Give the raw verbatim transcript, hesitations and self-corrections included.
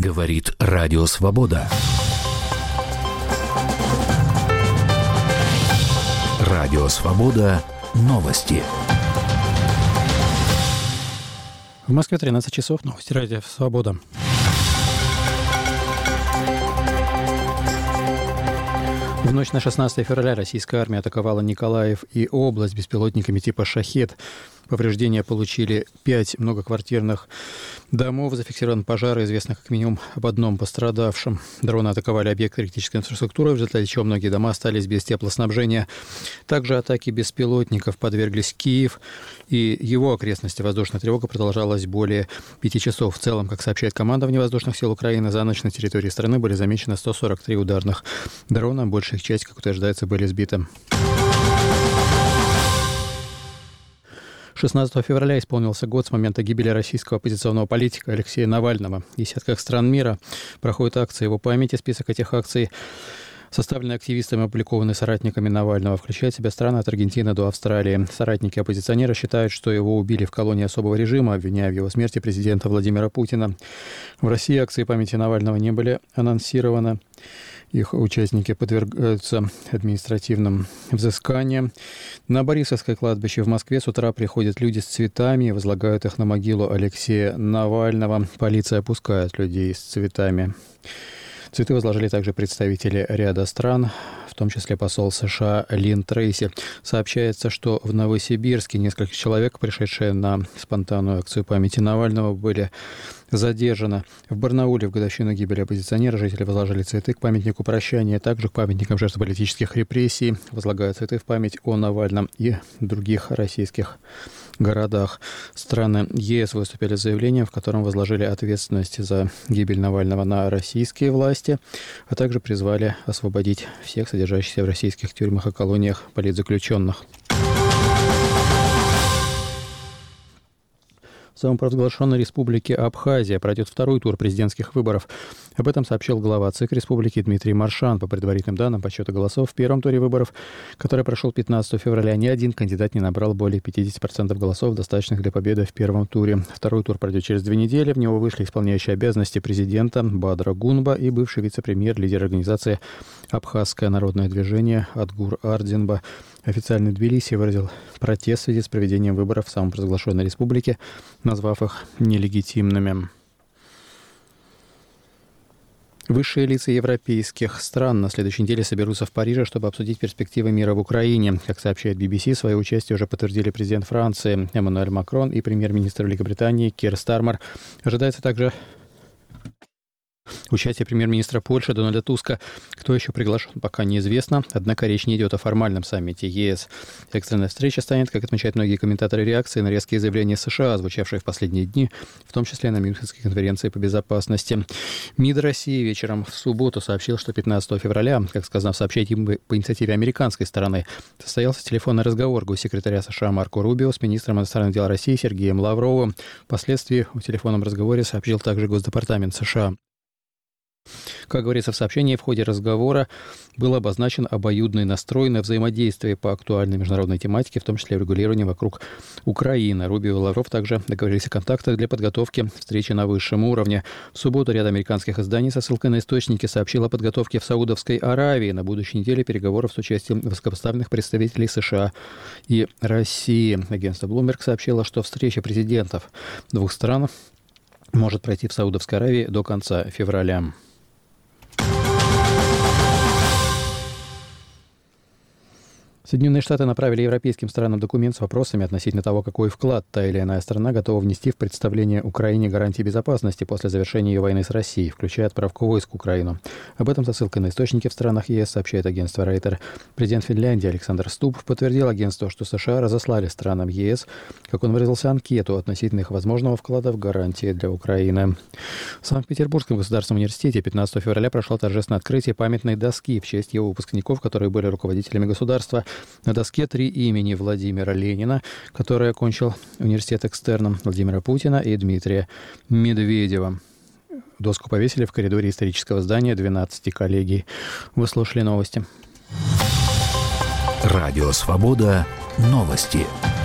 Говорит Радио Свобода. Радио Свобода. Новости. В Москве тринадцать часов. Новости Радио Свобода. В ночь на шестнадцатое февраля российская армия атаковала Николаев и область беспилотниками типа «Шахед». Повреждения получили пять многоквартирных домов. Зафиксирован пожар, известно как минимум об одном пострадавшем. Дроны атаковали объекты критической инфраструктуры, в результате чего многие дома остались без теплоснабжения. Также атаки беспилотников подверглись Киев и его окрестности. Воздушная тревога продолжалась более пяти часов. В целом, как сообщает командование воздушных сил Украины, за ночь на территории страны были замечены сто сорок три ударных дрона. Большая их часть, как утверждается, были сбиты. шестнадцатого февраля исполнился год с момента гибели российского оппозиционного политика Алексея Навального. В десятках стран мира проходят акции его памяти. Список этих акций, составленный активистами и опубликованный соратниками Навального, включает в себя страны от Аргентины до Австралии. Соратники оппозиционера считают, что его убили в колонии особого режима, обвиняя в его смерти президента Владимира Путина. В России акции памяти Навального не были анонсированы. Их участники подвергаются административным взысканиям. На Борисовское кладбище в Москве с утра приходят люди с цветами и возлагают их на могилу Алексея Навального. Полиция опускает людей с цветами. Цветы возложили также представители ряда стран, в том числе посол США Лин Трейси. Сообщается, что в Новосибирске несколько человек, пришедшие на спонтанную акцию памяти Навального, были задержаны. В Барнауле в годовщину гибели оппозиционера жители возложили цветы к памятнику прощания, также к памятникам жертв политических репрессий, возлагают цветы в память о Навальном и других российских городах. Страны ЕС выступили с заявлением, в котором возложили ответственность за гибель Навального на российские власти, а также призвали освободить всех содержащихся в российских тюрьмах и колониях политзаключенных. В самопровозглашенной республике Абхазия пройдет второй тур президентских выборов. Об этом сообщил глава ЦИК республики Дмитрий Маршан. По предварительным данным подсчета голосов в первом туре выборов, который прошел пятнадцатого февраля, ни один кандидат не набрал более пятьдесят процентов голосов, достаточных для победы в первом туре. Второй тур пройдет через две недели. В него вышли исполняющий обязанности президента Бадра Гунба и бывший вице-премьер, лидер организации «Абхазское народное движение» Адгур Ардинба. Официальный Тбилиси выразил протест в связи с проведением выборов в самопровозглашенной республике, назвав их нелегитимными. Высшие лица европейских стран на следующей неделе соберутся в Париже, чтобы обсудить перспективы мира в Украине. Как сообщает би би си, свое участие уже подтвердили президент Франции Эммануэль Макрон и премьер-министр Великобритании Кир Стармер. Ожидается также участие премьер-министра Польши Дональда Туска. Кто еще приглашен, пока неизвестно. Однако речь не идет о формальном саммите ЕС. Экстренная встреча станет, как отмечают многие комментаторы, реакцией на резкие заявления США, звучавшие в последние дни, в том числе на Мюнхенской конференции по безопасности. МИД России вечером в субботу сообщил, что пятнадцатого февраля, как сказано в сообщении по инициативе американской стороны, состоялся телефонный разговор госсекретаря США Марко Рубио с министром иностранных дел России Сергеем Лавровым. Впоследствии в телефонном разговоре сообщил также Госдепартамент США. Как говорится в сообщении, в ходе разговора был обозначен обоюдный настрой на взаимодействие по актуальной международной тематике, в том числе регулировании вокруг Украины. Рубио и Лавров также договорились о контактах для подготовки встречи на высшем уровне. В субботу ряд американских изданий со ссылкой на источники сообщил о подготовке в Саудовской Аравии на будущей неделе переговоров с участием высокопоставленных представителей США и России. Агентство Bloomberg сообщило, что встреча президентов двух стран может пройти в Саудовской Аравии до конца февраля. Соединенные Штаты направили европейским странам документ с вопросами относительно того, какой вклад та или иная страна готова внести в представление Украине гарантии безопасности после завершения ее войны с Россией, включая отправку войск в Украину. Об этом со ссылкой на источники в странах ЕС сообщает агентство Рейтер. Президент Финляндии Александр Стуб подтвердил агентству, что США разослали странам ЕС, как он выразился, анкету относительно их возможного вклада в гарантии для Украины. В Санкт-Петербургском государственном университете пятнадцатого февраля прошло торжественное открытие памятной доски в честь его выпускников, которые были руководителями государства. На доске три имени: Владимира Ленина, который окончил университет экстерном, Владимира Путина и Дмитрия Медведева. Доску повесили в коридоре исторического здания двенадцати коллегий. Вы слушали новости. Радио Свобода. Новости.